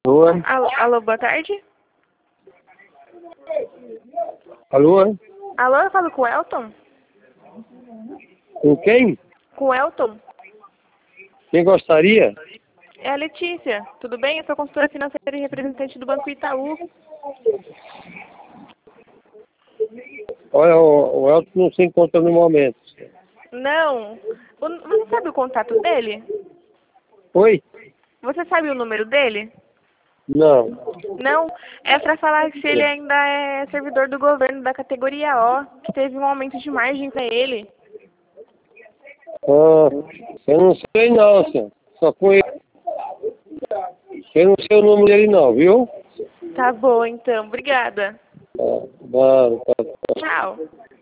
Oi? Alô, boa tarde. Alô? Alô, eu falo com o Elton? Com quem? Com o Elton? Quem gostaria? É a Letícia. Tudo bem? Eu sou consultora financeira e representante do Banco Itaú. Olha, o Elton não se encontra no momento. Não. Você sabe o contato dele? Oi? Você sabe o número dele? Não. Não? É para falar que se ele ainda é servidor do governo da categoria O, que teve um aumento de margem para ele. Ah, eu não sei não, senhor. Só conheço. Eu não sei o nome dele não, viu? Tá bom, então. Obrigada. Tá, tá. Tchau.